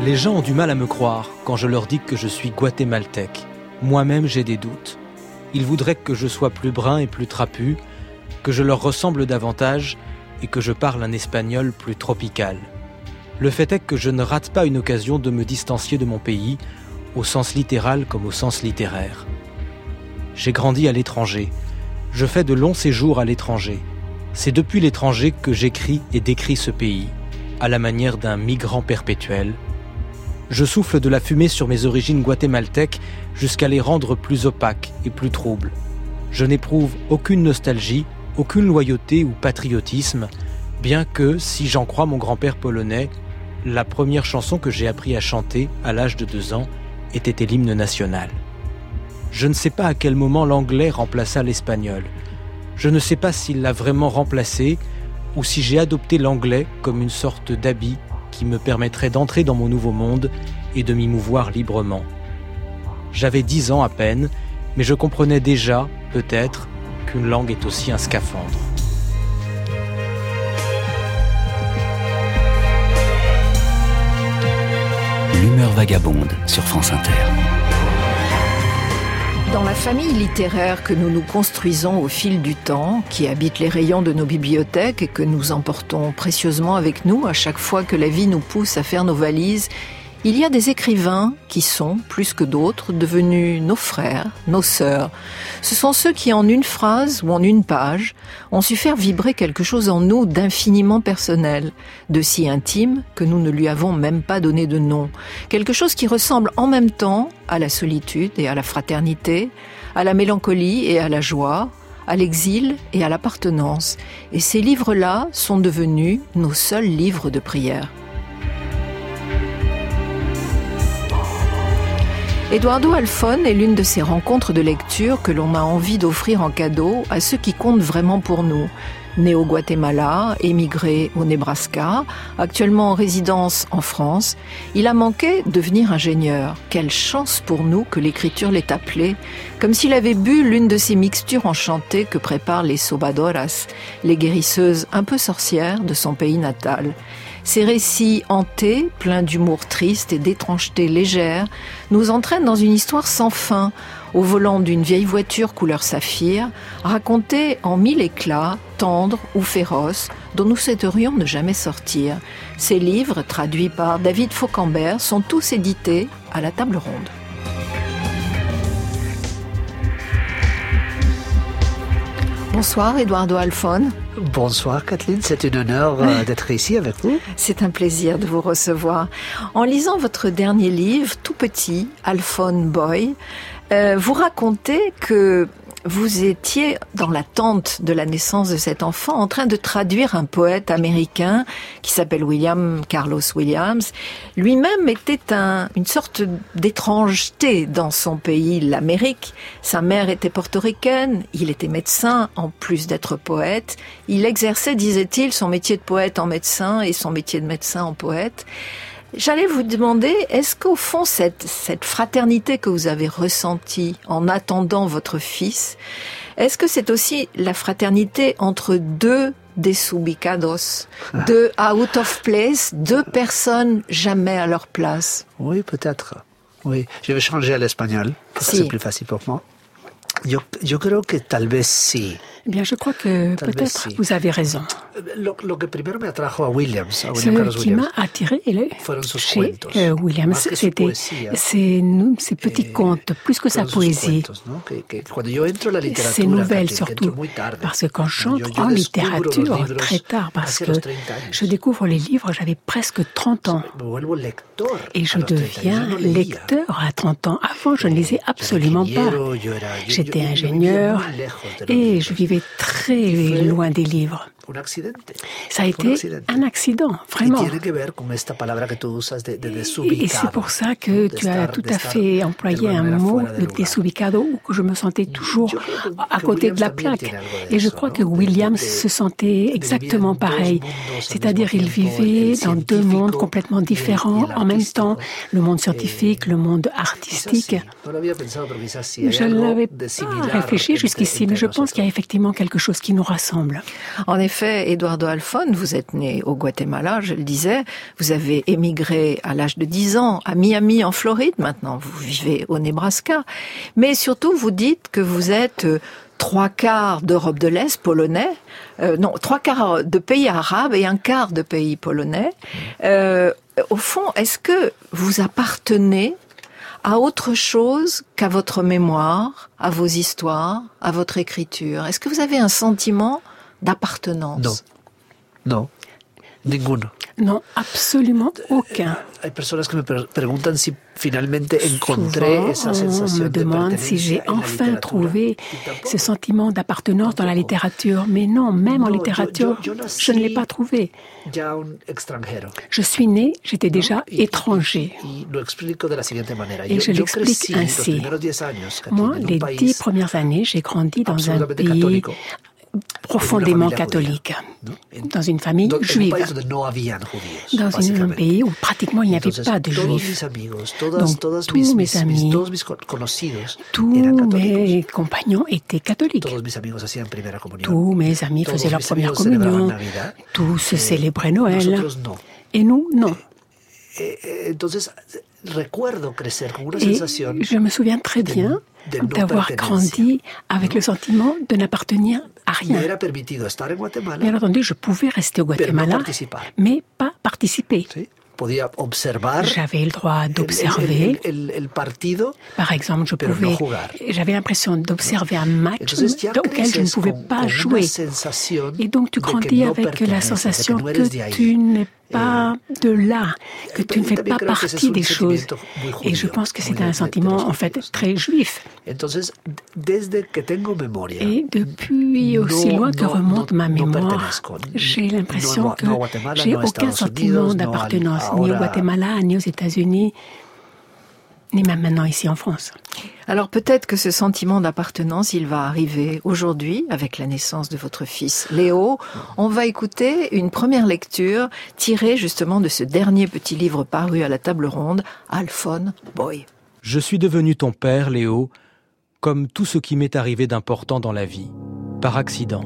Les gens ont du mal à me croire quand je leur dis que je suis guatémaltèque. Moi-même, j'ai des doutes. Ils voudraient que je sois plus brun et plus trapu, que je leur ressemble davantage et que je parle un espagnol plus tropical. Le fait est que je ne rate pas une occasion de me distancier de mon pays, au sens littéral comme au sens littéraire. J'ai grandi à l'étranger. Je fais de longs séjours à l'étranger. C'est depuis l'étranger que j'écris et décris ce pays, à la manière d'un migrant perpétuel. Je souffle de la fumée sur mes origines guatémaltèques jusqu'à les rendre plus opaques et plus troubles. Je n'éprouve aucune nostalgie, aucune loyauté ou patriotisme, bien que, si j'en crois mon grand-père polonais, la première chanson que j'ai appris à chanter à l'âge de 2 ans ait été l'hymne national. Je ne sais pas à quel moment l'anglais remplaça l'espagnol. Je ne sais pas s'il l'a vraiment remplacé ou si j'ai adopté l'anglais comme une sorte d'habit qui me permettrait d'entrer dans mon nouveau monde et de m'y mouvoir librement. J'avais 10 ans à peine, mais je comprenais déjà, peut-être, qu'une langue est aussi un scaphandre. L'humeur vagabonde sur France Inter. Dans la famille littéraire que nous nous construisons au fil du temps, qui habite les rayons de nos bibliothèques et que nous emportons précieusement avec nous à chaque fois que la vie nous pousse à faire nos valises, il y a des écrivains qui sont, plus que d'autres, devenus nos frères, nos sœurs. Ce sont ceux qui, en une phrase ou en une page, ont su faire vibrer quelque chose en nous d'infiniment personnel, de si intime que nous ne lui avons même pas donné de nom. Quelque chose qui ressemble en même temps à la solitude et à la fraternité, à la mélancolie et à la joie, à l'exil et à l'appartenance. Et ces livres-là sont devenus nos seuls livres de prière. Eduardo Halfon est l'une de ces rencontres de lecture que l'on a envie d'offrir en cadeau à ceux qui comptent vraiment pour nous. Né au Guatemala, émigré au Nebraska, actuellement en résidence en France, il a manqué devenir ingénieur. Quelle chance pour nous que l'écriture l'ait appelé, comme s'il avait bu l'une de ces mixtures enchantées que préparent les sobadoras, les guérisseuses un peu sorcières de son pays natal. Ces récits hantés, pleins d'humour triste et d'étrangeté légère, nous entraînent dans une histoire sans fin, au volant d'une vieille voiture couleur saphir, racontée en 1000 éclats, tendres ou féroces, dont nous souhaiterions ne jamais sortir. Ces livres, traduits par David Faucambert, sont tous édités à la Table Ronde. Bonsoir Eduardo Halfon. Bonsoir Kathleen, c'est un honneur d'être ici avec vous. C'est un plaisir de vous recevoir. En lisant votre dernier livre, tout petit, Halfon Boy, vous racontez que vous étiez dans l'attente de la naissance de cet enfant en train de traduire un poète américain qui s'appelle William Carlos Williams. Lui-même était une sorte d'étrangeté dans son pays, l'Amérique. Sa mère était portoricaine, il était médecin en plus d'être poète. Il exerçait, disait-il, son métier de poète en médecin et son métier de médecin en poète. J'allais vous demander, est-ce qu'au fond, cette fraternité que vous avez ressentie en attendant votre fils, est-ce que c'est aussi la fraternité entre deux desubicados, deux out of place, deux personnes jamais à leur place? Oui, peut-être. Oui, je vais changer à l'espagnol, parce que c'est plus facile pour moi. Yo creo que tal vez sí. Eh bien, je crois que peut-être vous avez raison. Ce qui m'a attiré chez Williams, c'était ses petits contes, plus que sa poésie. Ses nouvelles surtout, parce que quand j'entre en littérature très tard, parce que je découvre les livres, j'avais presque 30 ans. Et je deviens lecteur à 30 ans. Avant, je ne lisais absolument pas. J'étais ingénieur et je vivais très loin des livres. Ça a été un accident, vraiment. Et c'est pour ça que tu as tout à fait employé un mot, le desubicado, où je me sentais toujours à côté de la plaque. Et je crois que Williams se sentait exactement pareil. C'est-à-dire, il vivait dans deux mondes complètement différents en même temps. Le monde scientifique, le monde artistique. Je ne l'avais pas réfléchi jusqu'ici, mais je pense qu'il y a effectivement quelque chose qui nous rassemble. En effet, fait, Eduardo Halfon, vous êtes né au Guatemala, je le disais, vous avez émigré à l'âge de 10 ans à Miami en Floride, maintenant vous vivez au Nebraska, mais surtout vous dites que vous êtes 3/4 d'Europe de l'Est, polonais, 3/4 de pays arabes et 1/4 de pays polonais. Au fond, est-ce que vous appartenez à autre chose qu'à votre mémoire, à vos histoires, à votre écriture? Est-ce que vous avez un sentiment d'appartenance? Non, ninguno. Non, absolument aucun. Hay personas que me preguntan si finalmente encontré esa sensación de pertenencia. On me demande si j'ai enfin trouvé ce sentiment d'appartenance dans la littérature. Mais non, même en littérature, je ne l'ai pas trouvé. Je suis né, j'étais déjà étranger. Et je l'explique ainsi. Moi, les 10 premières années, j'ai grandi dans un pays profondément catholique, dans une famille juive, dans un pays où pratiquement il n'y avait pas de juifs. Donc tous mes amis, tous mes compagnons étaient catholiques. Tous mes amis faisaient leur première communion, tous célébraient Noël, et nous, non. Et je me souviens très bien d'avoir grandi avec le sentiment de n'appartenir à rien. Bien entendu, je pouvais rester au Guatemala, mais pas participer. J'avais le droit d'observer. Par exemple, j'avais l'impression d'observer un match auquel je ne pouvais pas jouer. Et donc, tu grandis avec la sensation que tu n'es pas de là, que tu ne fais pas partie des choses. Et je pense que c'est un sentiment, en fait, très juif. Et depuis aussi loin que remonte ma mémoire, j'ai l'impression que j'ai aucun sentiment d'appartenance, ni au Guatemala, ni aux États-Unis, ni même maintenant ici en France. Alors peut-être que ce sentiment d'appartenance, il va arriver aujourd'hui avec la naissance de votre fils Léo. On va écouter une première lecture tirée justement de ce dernier petit livre paru à la table ronde, Halfon Boy. Je suis devenu ton père, Léo, comme tout ce qui m'est arrivé d'important dans la vie, par accident.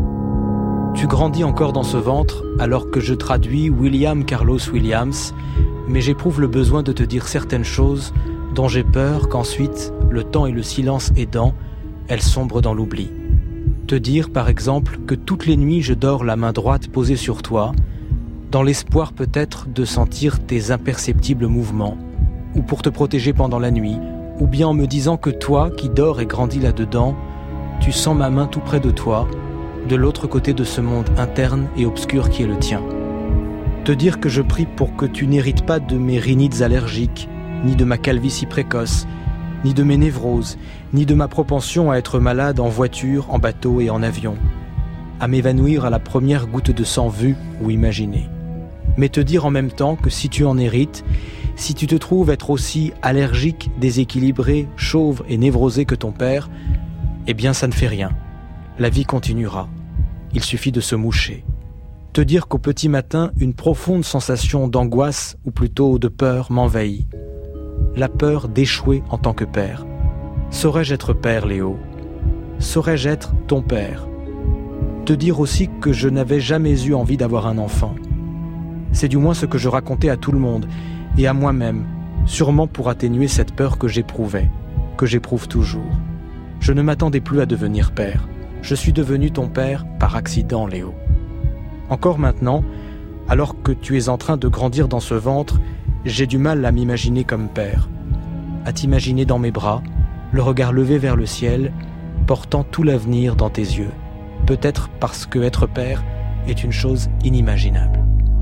Tu grandis encore dans ce ventre alors que je traduis William Carlos Williams, mais j'éprouve le besoin de te dire certaines choses dont j'ai peur qu'ensuite, le temps et le silence aidant, elles sombrent dans l'oubli. Te dire, par exemple, que toutes les nuits je dors la main droite posée sur toi, dans l'espoir peut-être de sentir tes imperceptibles mouvements, ou pour te protéger pendant la nuit, ou bien en me disant que toi, qui dors et grandis là-dedans, tu sens ma main tout près de toi, de l'autre côté de ce monde interne et obscur qui est le tien. Te dire que je prie pour que tu n'hérites pas de mes rhinites allergiques, ni de ma calvitie précoce, ni de mes névroses, ni de ma propension à être malade en voiture, en bateau et en avion, à m'évanouir à la première goutte de sang vue ou imaginée. Mais te dire en même temps que si tu en hérites, si tu te trouves être aussi allergique, déséquilibré, chauve et névrosé que ton père, eh bien ça ne fait rien. La vie continuera. Il suffit de se moucher. Te dire qu'au petit matin, une profonde sensation d'angoisse, ou plutôt de peur, m'envahit. La peur d'échouer en tant que père. Saurais-je être père, Léo? Saurais-je être ton père? Te dire aussi que je n'avais jamais eu envie d'avoir un enfant. C'est du moins ce que je racontais à tout le monde, et à moi-même, sûrement pour atténuer cette peur que j'éprouvais, que j'éprouve toujours. Je ne m'attendais plus à devenir père. Je suis devenu ton père par accident, Léo. Encore maintenant, alors que tu es en train de grandir dans ce ventre, j'ai du mal à m'imaginer comme père, à t'imaginer dans mes bras, le regard levé vers le ciel, portant tout l'avenir dans tes yeux. Peut-être parce que être père est une chose inimaginable.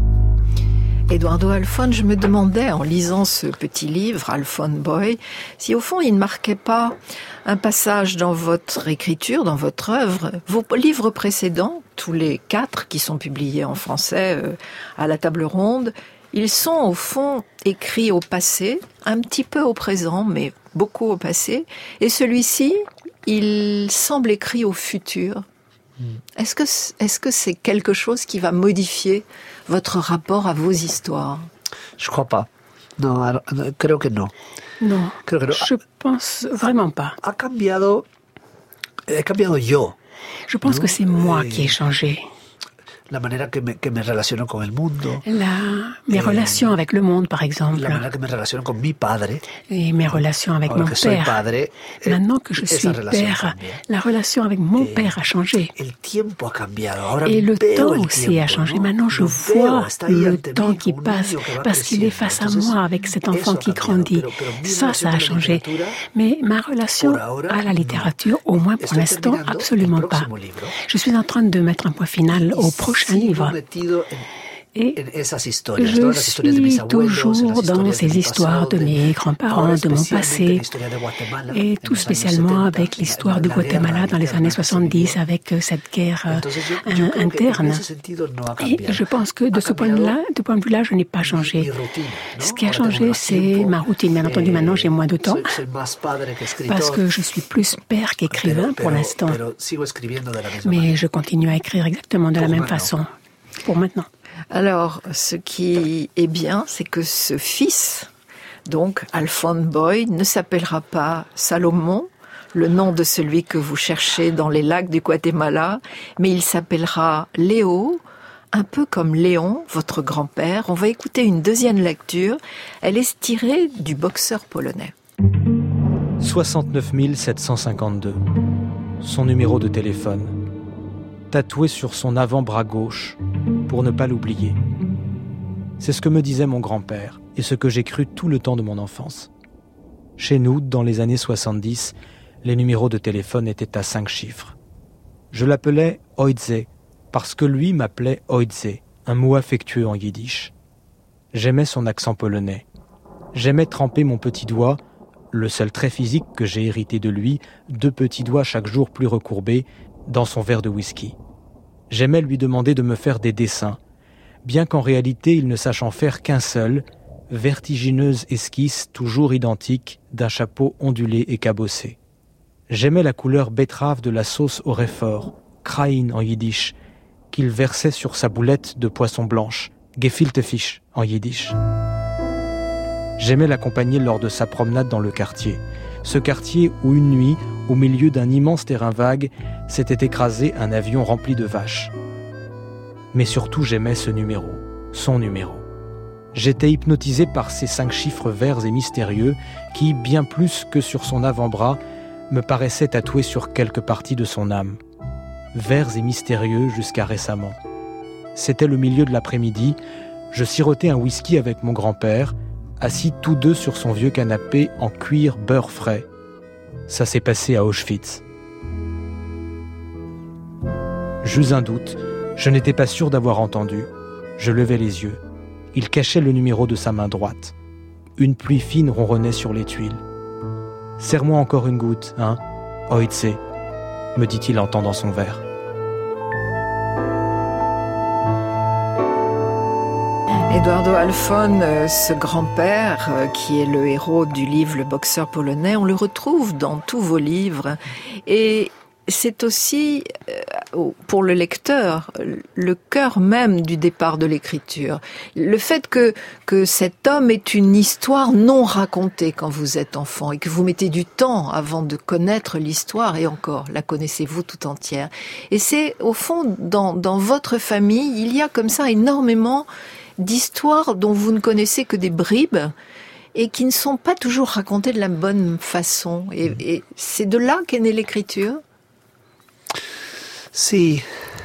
Eduardo Halfon, je me demandais, en lisant ce petit livre, Halfon Boy, si au fond il ne marquait pas un passage dans votre écriture, dans votre œuvre. Vos livres précédents, tous les 4 qui sont publiés en français à la table ronde, ils sont au fond écrits au passé, un petit peu au présent, mais beaucoup au passé. Et celui-ci, il semble écrit au futur. Est-ce que c'est quelque chose qui va modifier votre rapport à vos histoires? Je crois pas. Non, creo que no. Non, je pense vraiment pas. He cambiado yo. Je pense que c'est moi qui ai changé. Mes relations avec le monde, par exemple. Et mes relations avec mon père. Maintenant que je suis père, la relation avec mon père a changé. Et le temps aussi a changé. Maintenant, je vois le temps qui passe parce qu'il est face à moi avec cet enfant qui grandit. Ça a changé. Mais ma relation à la littérature, au moins pour l'instant, absolument pas. Je suis en train de mettre un point final au prochain livre. Et je suis toujours dans ces histoires de mes grands-parents, de mon passé, et tout spécialement avec l'histoire du Guatemala dans les années 70, avec cette guerre interne. Et je pense que de ce point de vue-là, je n'ai pas changé. Ce qui a changé, c'est ma routine. Bien entendu, maintenant, j'ai moins de temps, parce que je suis plus père qu'écrivain pour l'instant. Mais je continue à écrire exactement de la même façon, pour maintenant. Alors, ce qui est bien, c'est que ce fils, donc Alphone Boy, ne s'appellera pas Salomon, le nom de celui que vous cherchez dans les lacs du Guatemala, mais il s'appellera Léo, un peu comme Léon, votre grand-père. On va écouter une deuxième lecture. Elle est tirée du boxeur polonais. 69 752. Son numéro de téléphone. Tatoué sur son avant-bras gauche, pour ne pas l'oublier. C'est ce que me disait mon grand-père, et ce que j'ai cru tout le temps de mon enfance. Chez nous, dans les années 70, les numéros de téléphone étaient à 5 chiffres. Je l'appelais Oidze, parce que lui m'appelait Oidze, un mot affectueux en yiddish. J'aimais son accent polonais. J'aimais tremper mon petit doigt, le seul trait physique que j'ai hérité de lui, 2 petits doigts chaque jour plus recourbés, dans son verre de whisky. J'aimais lui demander de me faire des dessins, bien qu'en réalité il ne sache en faire qu'un seul, vertigineuse esquisse toujours identique d'un chapeau ondulé et cabossé. J'aimais la couleur betterave de la sauce au réfort, Krain en yiddish, qu'il versait sur sa boulette de poisson blanche, Gefilte Fisch en yiddish. J'aimais l'accompagner lors de sa promenade dans le quartier, ce quartier où une nuit, au milieu d'un immense terrain vague, s'était écrasé un avion rempli de vaches. Mais surtout j'aimais ce numéro, son numéro. J'étais hypnotisé par ces 5 chiffres verts et mystérieux qui, bien plus que sur son avant-bras, me paraissaient tatoués sur quelques parties de son âme. Verts et mystérieux jusqu'à récemment. C'était le milieu de l'après-midi, je sirotais un whisky avec mon grand-père, assis tous deux sur son vieux canapé en cuir beurre frais. Ça s'est passé à Auschwitz. J'eus un doute, je n'étais pas sûr d'avoir entendu. Je levai les yeux. Il cachait le numéro de sa main droite. Une pluie fine ronronnait sur les tuiles. « Serre-moi encore une goutte, hein, Oidze », me dit-il en tendant son verre. Eduardo Alphone, ce grand-père qui est le héros du livre Le boxeur polonais, on le retrouve dans tous vos livres. Et c'est aussi, pour le lecteur, le cœur même du départ de l'écriture. Le fait que cet homme est une histoire non racontée quand vous êtes enfant et que vous mettez du temps avant de connaître l'histoire, et encore, la connaissez-vous tout entière. Et c'est, au fond, dans votre famille, il y a comme ça énormément d'histoires dont vous ne connaissez que des bribes et qui ne sont pas toujours racontées de la bonne façon. Et c'est de là qu'est née l'écriture. Sí.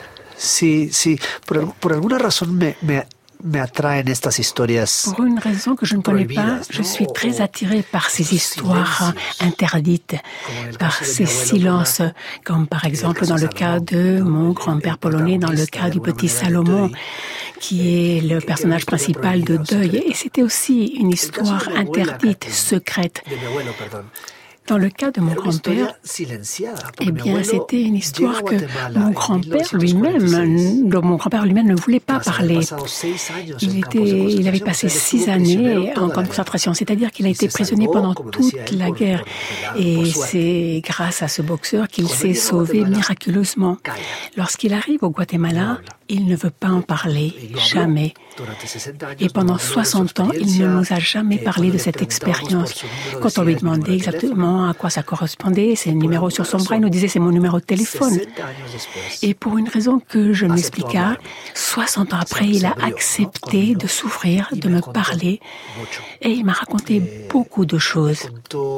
Por alguna razón me atraen estas historias. Pour une raison que je ne connais pas, je suis très attirée par ces histoires interdites, par ces silences, comme par exemple dans le cas de mon grand-père polonais, dans le cas du petit Salomon, qui est le personnage principal de Deuil. Et c'était aussi une histoire interdite, secrète. Dans le cas de mon grand-père, eh bien, c'était une histoire que mon grand-père lui-même ne voulait pas parler. Il avait passé 6 années en camp de concentration, c'est-à-dire qu'il a été prisonnier pendant toute la guerre. Et c'est grâce à ce boxeur qu'il s'est sauvé miraculeusement. Lorsqu'il arrive au Guatemala, il ne veut pas en parler, jamais. Et pendant 60 ans, il ne nous a jamais parlé de cette expérience. Quand on lui demandait exactement à quoi ça correspondait, ses numéros sur son bras, il nous disait c'est mon numéro de téléphone. Et pour une raison que je m'expliqua, 60 ans après, il a accepté de s'ouvrir, de me parler, et il m'a raconté beaucoup de choses.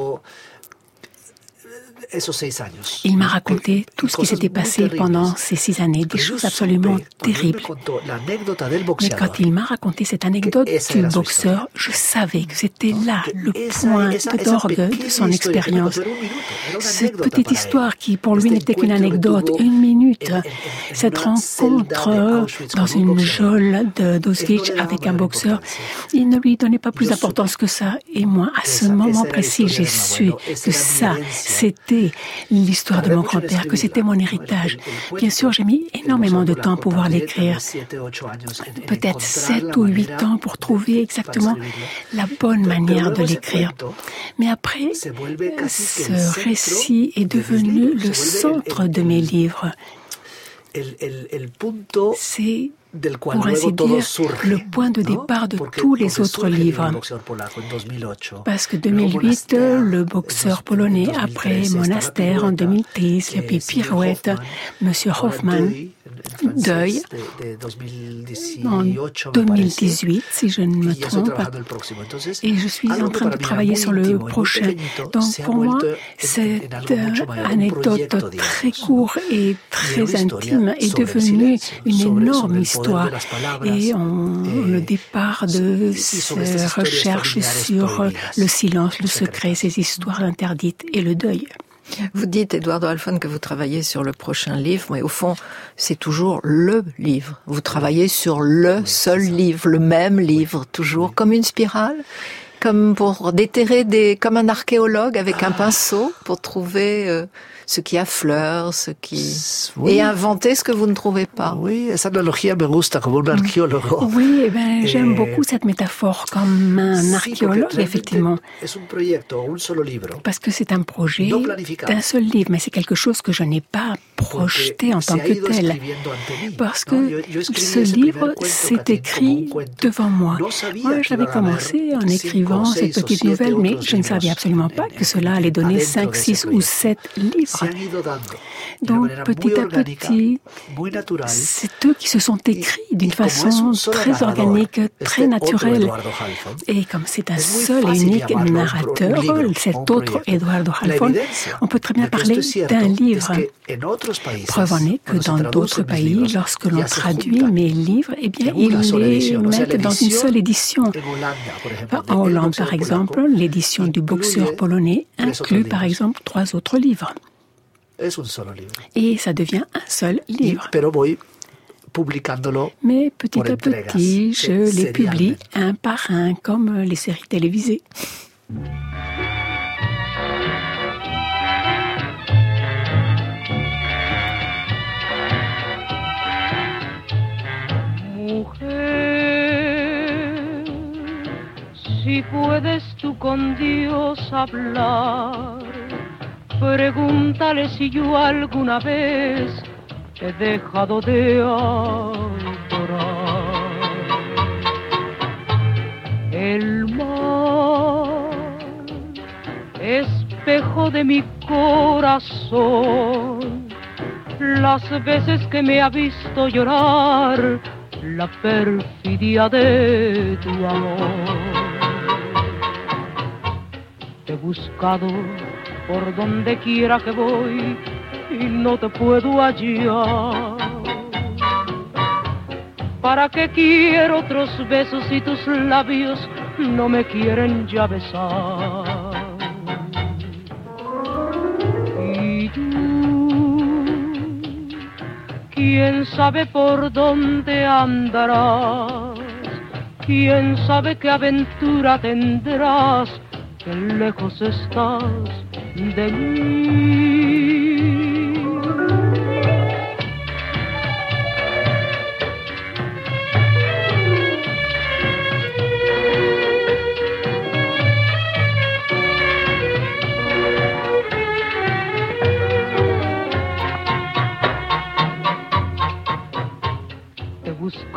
Il m'a raconté tout ce qui s'était passé pendant ces 6 années, des choses absolument terribles. Mais quand il m'a raconté cette anecdote du boxeur, je savais que c'était là le point d'orgue de son expérience. Cette petite histoire qui pour lui n'était qu'une anecdote, 1 minute, cette rencontre dans une geôle d'Auschwitz avec un boxeur, il ne lui donnait pas plus d'importance que ça. Et moi, à ce moment précis, j'ai su que ça, c'était l'histoire de mon grand-père, que c'était mon héritage. Bien sûr, j'ai mis énormément de temps pour pouvoir l'écrire. Peut-être 7 ou 8 ans pour trouver exactement la bonne manière de l'écrire. Mais après, ce récit est devenu le centre de mes livres. C'est, pour ainsi dire, le point de départ de tous les autres livres. Parce que 2008, le boxeur polonais, après Monastère en 2010, et puis Pirouette, Monsieur Hoffman, Deuil, en 2018, si je ne me trompe, et je suis en train de travailler sur le prochain. Donc pour moi, cette anecdote très courte et très intime est devenue une énorme histoire. Et le départ de ces recherches sur le silence, le secret, ces histoires interdites et le deuil. Vous dites, Eduardo Halfon, que vous travaillez sur le prochain livre, mais au fond, c'est toujours le livre. Vous travaillez sur le seul livre, le même livre, toujours, comme une spirale, comme pour déterrer comme un archéologue avec un pinceau, pour trouver ce qui affleure, ce qui... et inventer ce que vous ne trouvez pas. Oui, esa analogía me gusta, como un arqueólogo. Oui, j'aime beaucoup cette métaphore, comme un archéologue, effectivement. Parce que c'est un projet d'un seul livre, mais c'est quelque chose que je n'ai pas projeté en tant que tel. Parce que ce livre s'est écrit devant moi. Moi, j'avais commencé en écrivant cette petite nouvelle, mais je ne savais absolument pas que cela allait donner 5, 6 ou 7 livres. Donc, petit à petit, c'est eux qui se sont écrits d'une façon très organique, très naturelle. Et comme c'est un seul et unique narrateur, cet autre Eduardo Halfon, on peut très bien parler d'un livre. Preuve en est que dans d'autres pays, lorsque l'on traduit mes livres, eh bien, ils les mettent dans une seule édition. En Hollande, par exemple, l'édition du boxeur polonais inclut, par exemple, 3 autres livres. Et ça devient un seul livre. Mais petit à petit, je les publie un par un, comme les séries télévisées. Si puedes tú con Dios hablar, pregúntale si yo alguna vez he dejado de adorar. El mar, espejo de mi corazón, las veces que me ha visto llorar, la perfidia de tu amor. Te he buscado por donde quiera que voy y no te puedo hallar. ¿Para qué quiero otros besos si tus labios no me quieren ya besar? Y tú, quién sabe por dónde andarás, quién sabe qué aventura tendrás, que lejos estás de mí.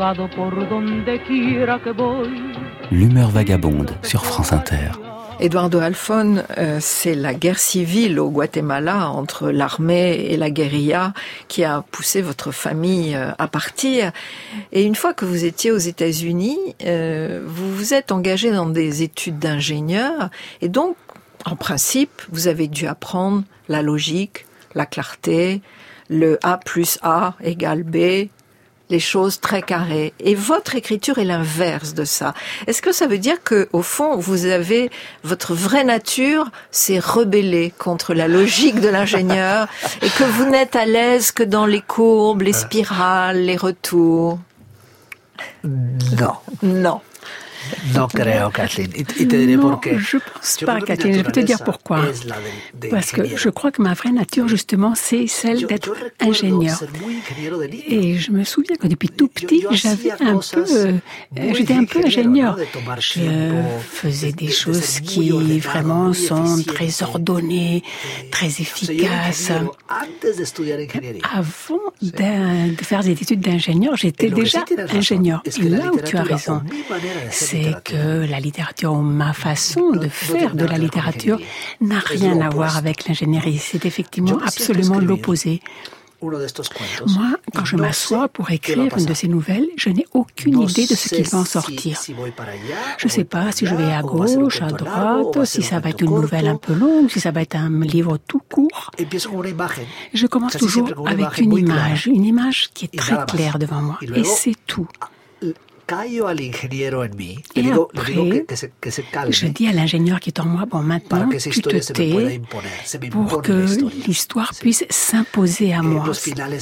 buscado por donde quiera que voy. L'humeur vagabonde sur France Inter. Eduardo Halfon, c'est la guerre civile au Guatemala entre l'armée et la guérilla qui a poussé votre famille à partir. Et une fois que vous étiez aux États-Unis, vous vous êtes engagé dans des études d'ingénieur. Et donc, en principe, vous avez dû apprendre la logique, la clarté, le A plus A égale B, les choses très carrées. Et votre écriture est l'inverse de ça. Est-ce que ça veut dire que, au fond, votre vraie nature s'est rebellée contre la logique de l'ingénieur et que vous n'êtes à l'aise que dans les courbes, les spirales, les retours? Non. Non. No creo, Kathleen. Y te diré por qué. Je pense pas, Kathleen. Je peux te dire pourquoi. Parce que je crois que ma vraie nature, justement, c'est celle d'être ingénieur. Et je me souviens que depuis tout petit, j'étais un peu ingénieur. Je faisais des choses qui vraiment sont très ordonnées, très efficaces. Avant de faire des études d'ingénieur, j'étais déjà ingénieur. Et là où tu as raison, c'est que la littérature, ou ma façon de faire de la littérature, n'a rien à voir avec l'ingénierie. C'est effectivement absolument l'opposé. Moi, quand je m'assois pour écrire une de ces nouvelles, je n'ai aucune idée de ce qui va en sortir. Je ne sais pas si je vais à gauche, à droite, si ça va être une nouvelle un peu longue, si ça va être un livre tout court. Je commence toujours avec une image qui est très claire devant moi. Et c'est tout. Et après, je dis à l'ingénieur qui est en moi, bon, maintenant, tu te tais pour que l'histoire puisse s'imposer à moi.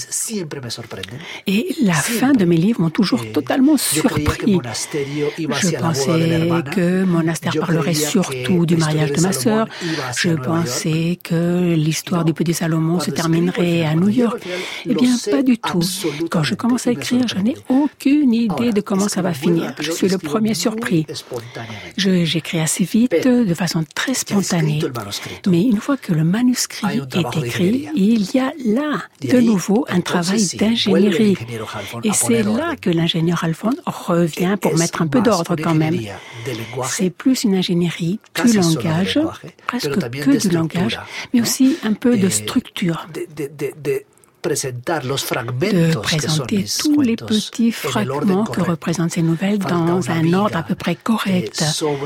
Et la fin de mes livres m'ont toujours totalement surpris. Je pensais que Monastère parlerait surtout du mariage de ma sœur. Je pensais que l'histoire du petit Salomon se terminerait à New York. Eh bien, pas du tout. Quand je commence à écrire, je n'ai aucune idée de comment ça va finir. Je suis le premier surpris. J'écris assez vite, de façon très spontanée. Mais une fois que le manuscrit est écrit, il y a là, de nouveau, un travail d'ingénierie. Et c'est là que l'ingénieur Halfon revient pour mettre un peu d'ordre quand même. C'est plus une ingénierie du langage, presque que du langage, mais aussi un peu de structure. De présenter tous les petits fragments que représentent ces nouvelles dans un ordre à peu près correct.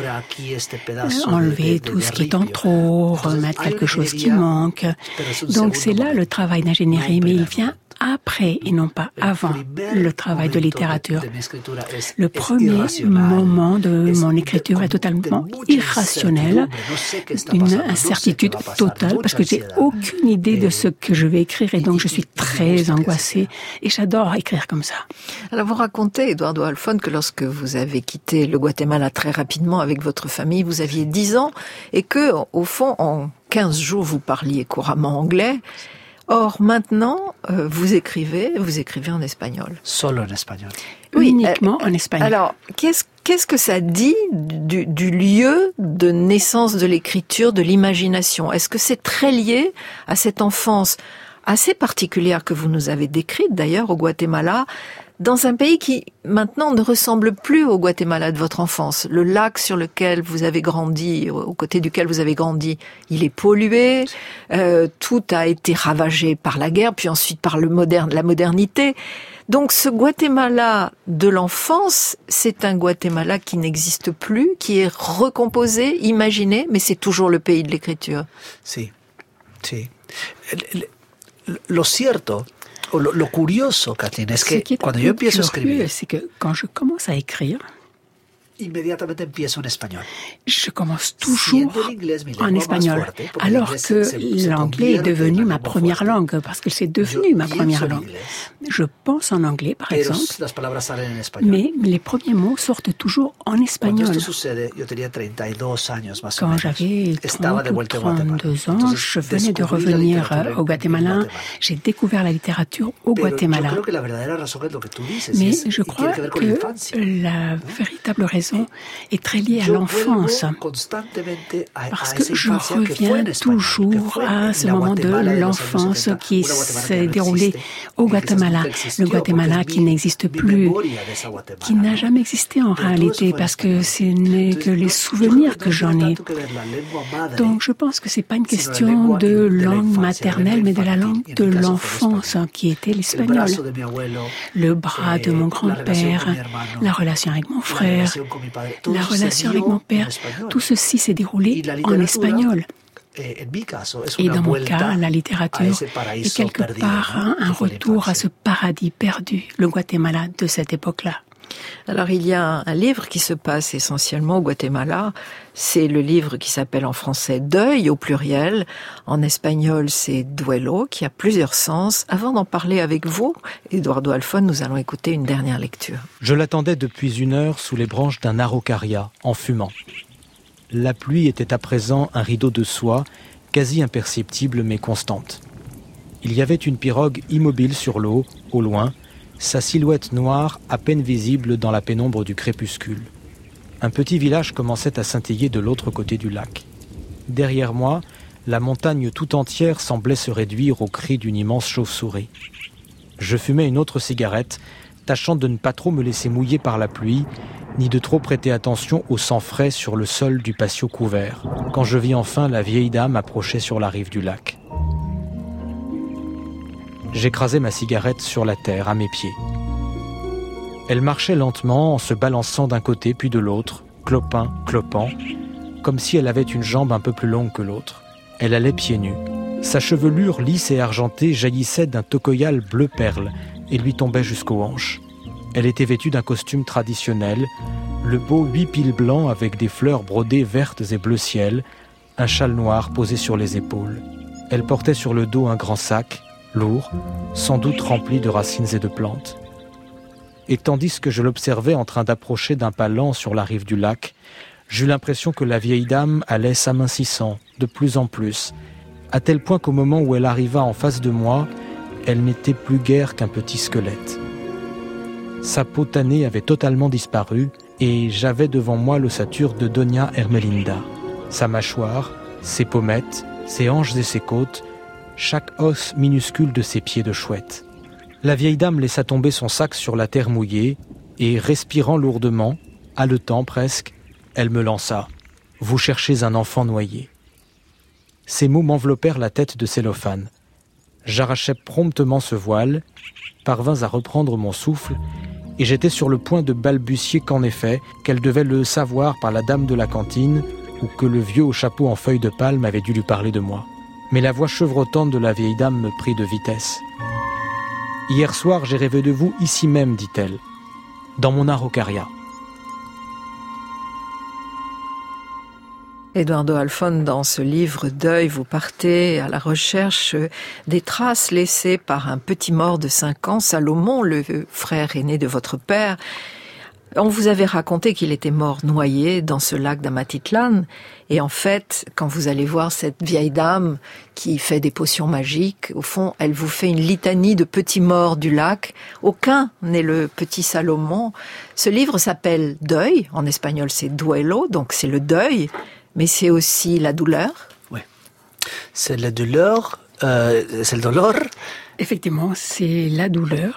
Enlever tout ce qui est en trop, remettre quelque chose qui manque. Donc c'est là le travail d'ingénierie, mais il vient après et non pas avant le travail de littérature. Le premier moment de mon écriture est totalement irrationnel, une incertitude totale parce que j'ai aucune idée de ce que je vais écrire et donc je suis très angoissée et j'adore écrire comme ça. Alors vous racontez, Eduardo Halfon, que lorsque vous avez quitté le Guatemala très rapidement avec votre famille, vous aviez 10 ans et que, au fond, en 15 jours, vous parliez couramment anglais. Or, maintenant, vous écrivez en espagnol. Solo en espagnol. Oui, uniquement en espagnol. Alors, qu'est-ce que ça dit du lieu de naissance de l'écriture, de l'imagination? Est-ce que c'est très lié à cette enfance assez particulière que vous nous avez décrite, d'ailleurs, au Guatemala, dans un pays qui, maintenant, ne ressemble plus au Guatemala de votre enfance? Le lac sur lequel vous avez grandi, aux côtés duquel vous avez grandi, il est pollué, tout a été ravagé par la guerre, puis ensuite par la modernité. Donc ce Guatemala de l'enfance, c'est un Guatemala qui n'existe plus, qui est recomposé, imaginé, mais c'est toujours le pays de l'écriture. Si. Lo cierto, lo curioso, Kathleen, es que cuando yo empiezo a escribir, c'est que quand je commence à écrire, inmediatamente empiezo en español. Je commence toujours en espagnol, alors que l'anglais est devenu ma première langue, parce que c'est devenu ma première langue. Je pense en anglais, par exemple, mais les premiers mots sortent toujours en espagnol. Quand j'avais 30 ou 32 ans, je venais de revenir au Guatemala. J'ai découvert la littérature au Guatemala. Mais je crois que la véritable raison, chanson est très liée à l'enfance. Parce que je reviens toujours à ce moment de l'enfance qui s'est déroulé au Guatemala. Le Guatemala qui n'existe plus, qui n'a jamais existé en réalité, parce que ce n'est que les souvenirs que j'en ai. Donc je pense que c'est pas une question de langue maternelle, mais de la langue de l'enfance, qui était l'espagnol. Le bras de mon grand-père, la relation avec mon frère, la relation avec mon père, tout ceci s'est déroulé en espagnol. Et dans mon cas, la littérature est quelque part un retour à ce paradis perdu, le Guatemala de cette époque-là. Alors il y a un livre qui se passe essentiellement au Guatemala, c'est le livre qui s'appelle en français « Deuil » au pluriel, en espagnol c'est « Duelo » qui a plusieurs sens. Avant d'en parler avec vous, Eduardo Halfon, nous allons écouter une dernière lecture. Je l'attendais depuis 1 heure sous les branches d'un araucaria, en fumant. La pluie était à présent un rideau de soie, quasi imperceptible mais constante. Il y avait une pirogue immobile sur l'eau, au loin, sa silhouette noire à peine visible dans la pénombre du crépuscule. Un petit village commençait à scintiller de l'autre côté du lac. Derrière moi, la montagne tout entière semblait se réduire au cri d'une immense chauve-souris. Je fumais une autre cigarette, tâchant de ne pas trop me laisser mouiller par la pluie, ni de trop prêter attention au sang frais sur le sol du patio couvert, quand je vis enfin la vieille dame approcher sur la rive du lac. J'écrasai ma cigarette sur la terre, à mes pieds. Elle marchait lentement en se balançant d'un côté puis de l'autre, clopant, comme si elle avait une jambe un peu plus longue que l'autre. Elle allait pieds nus. Sa chevelure lisse et argentée jaillissait d'un tocoyal bleu perle et lui tombait jusqu'aux hanches. Elle était vêtue d'un costume traditionnel, le beau 8 piles blanc avec des fleurs brodées vertes et bleu ciel, un châle noir posé sur les épaules. Elle portait sur le dos un grand sac, lourd, sans doute rempli de racines et de plantes. Et tandis que je l'observais en train d'approcher d'un pas lent sur la rive du lac, j'eus l'impression que la vieille dame allait s'amincissant de plus en plus, à tel point qu'au moment où elle arriva en face de moi, elle n'était plus guère qu'un petit squelette. Sa peau tannée avait totalement disparu et j'avais devant moi l'ossature de Doña Ermelinda. Sa mâchoire, ses pommettes, ses hanches et ses côtes, chaque os minuscule de ses pieds de chouette. La vieille dame laissa tomber son sac sur la terre mouillée et, respirant lourdement, haletant presque, elle me lança « Vous cherchez un enfant noyé ». Ces mots m'enveloppèrent la tête de cellophane. J'arrachai promptement ce voile, parvins à reprendre mon souffle et j'étais sur le point de balbutier qu'en effet, qu'elle devait le savoir par la dame de la cantine ou que le vieux au chapeau en feuille de palme avait dû lui parler de moi. Mais la voix chevrotante de la vieille dame me prit de vitesse. « Hier soir, j'ai rêvé de vous ici même, dit-elle, dans mon araucaria. » Eduardo Halfon, dans ce livre Deuil, vous partez à la recherche des traces laissées par un petit mort de 5 ans, Salomon, le frère aîné de votre père. On vous avait raconté qu'il était mort noyé dans ce lac d'Amatitlan. Et en fait, quand vous allez voir cette vieille dame qui fait des potions magiques, au fond, elle vous fait une litanie de petits morts du lac. Aucun n'est le petit Salomon. Ce livre s'appelle Deuil. En espagnol, c'est Duelo, donc c'est le deuil. Mais c'est aussi la douleur. Oui. C'est la douleur. C'est le dolor. Effectivement, c'est la douleur.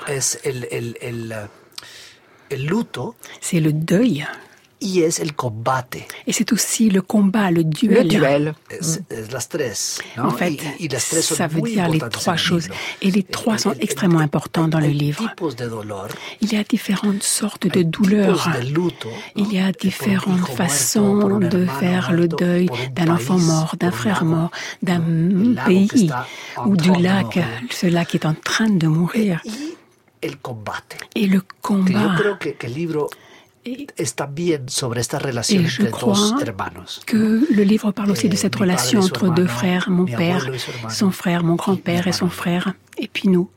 El luto, c'est le deuil. Y es el combate. Et c'est aussi le combat, le duel. Le duel. Es la stress, ¿no? En fait, ça veut dire les 3 choses. Et les 3 sont extrêmement importants dans le livre. Il y a différentes sortes de douleurs. Il y a différentes façons de faire le deuil d'un enfant mort, d'un frère mort, d'un pays ou du lac. Ce lac est en train de mourir. Et le combat. Et je crois que le livre parle aussi de cette relation entre 2 frères, mon père, son frère, mon grand-père et son frère, et puis nous.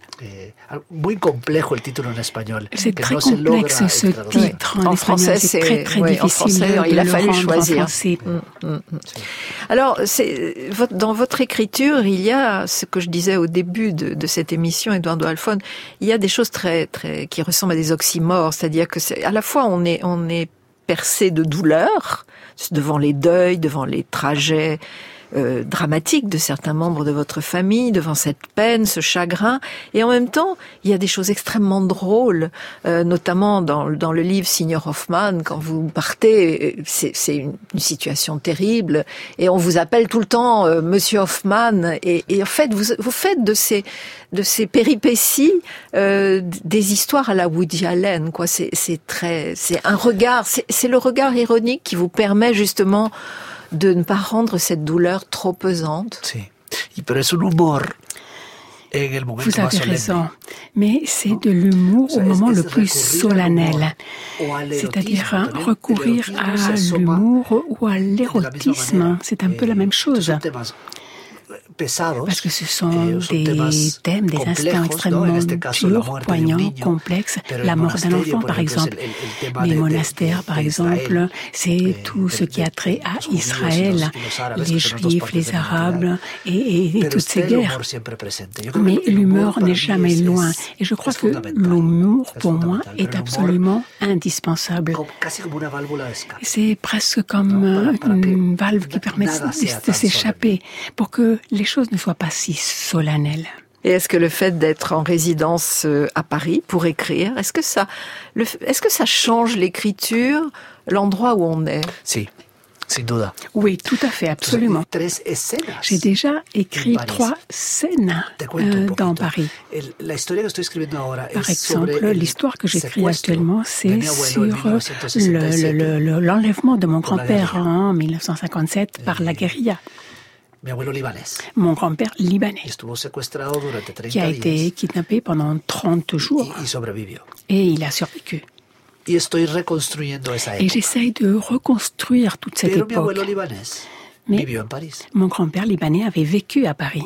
C'est très complexe ce titre en français, c'est très très difficile. En français, il a fallu choisir. Alors, dans votre écriture, il y a ce que je disais au début de cette émission, Eduardo Halfon, il y a des choses très qui ressemblent à des oxymores, c'est-à-dire que à la fois on est percée de douleur devant les deuils, devant les trajets dramatique de certains membres de votre famille, devant cette peine, ce chagrin. Et en même temps, il y a des choses extrêmement drôles, notamment dans le livre Signor Hoffmann, quand vous partez, c'est une situation terrible, et on vous appelle tout le temps Monsieur Hoffmann, et en fait, vous faites de ces péripéties des histoires à la Woody Allen, quoi. C'est un regard, c'est le regard ironique qui vous permet justement de ne pas rendre cette douleur trop pesante. Vous avez raison, mais c'est de l'humour au moment le plus solennel, c'est-à-dire recourir à l'humour ou à l'érotisme, c'est un peu la même chose. Parce que ce sont des thèmes, des instants extrêmement durs, poignants, complexes. La mort d'un enfant, par exemple. Les monastères, par exemple, c'est tout ce qui a trait à Israël, les Juifs, les Arabes et toutes ces guerres. Mais l'humour n'est jamais loin. Et je crois que l'humour, pour moi, est absolument indispensable. C'est presque comme une valve qui permet de s'échapper pour que les choses ne soient pas si solennelles. Et est-ce que le fait d'être en résidence à Paris pour écrire, est-ce que ça change l'écriture, l'endroit où on est? Si. Sin duda. Oui, tout à fait, absolument. J'ai déjà écrit 3 scènes dans Paris. Par exemple, l'histoire que j'écris actuellement, c'est sur l'enlèvement de mon grand-père en 1957 par la guérilla. Mon grand-père libanais, qui a été kidnappé pendant 30 jours, et il a survécu. Et j'essaye de reconstruire toute cette époque. Mais mon grand-père libanais avait vécu à Paris.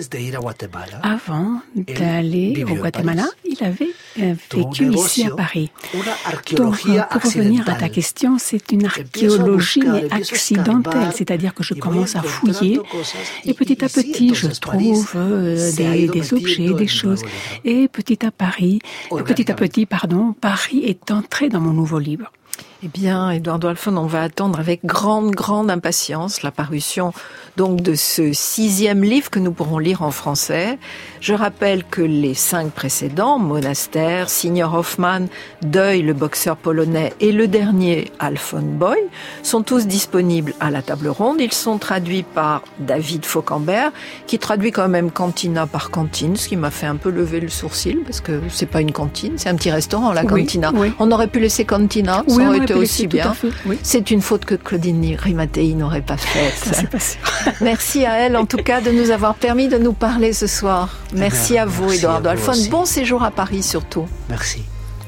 Avant d'aller au Guatemala, il avait vécu ici à Paris. Donc, pour revenir à ta question, c'est une archéologie mais accidentelle, c'est-à-dire que je commence à fouiller et petit à petit, je trouve des objets, des choses. Et petit à petit, Paris est entré dans mon nouveau livre. Eh bien, Eduardo Halfon, on va attendre avec grande impatience la parution donc de ce 6e livre que nous pourrons lire en français. Je rappelle que les 5 précédents, Monastère, Signor Hoffmann, Deuil, le boxeur polonais et le dernier, Halfon Boy, sont tous disponibles à la table ronde. Ils sont traduits par David Fauquembert, qui traduit quand même cantina par cantine, ce qui m'a fait un peu lever le sourcil, parce que c'est pas une cantine, c'est un petit restaurant, la cantina. Oui. On aurait pu laisser cantina, ça aurait été aussi bien. Oui. C'est une faute que Claudine Rimatei n'aurait pas faite. Ça, c'est pas sûr. Merci à elle, en tout cas, de nous avoir permis de nous parler ce soir. Merci à vous, Eduardo Halfon. Bon séjour à Paris, surtout. Merci.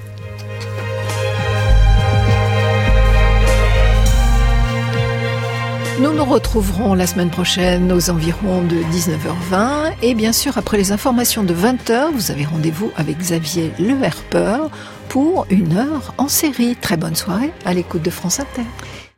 Nous nous retrouverons la semaine prochaine aux environs de 19h20. Et bien sûr, après les informations de 20h, vous avez rendez-vous avec Xavier Le Herpeur pour 1 heure en série. Très bonne soirée à l'écoute de France Inter.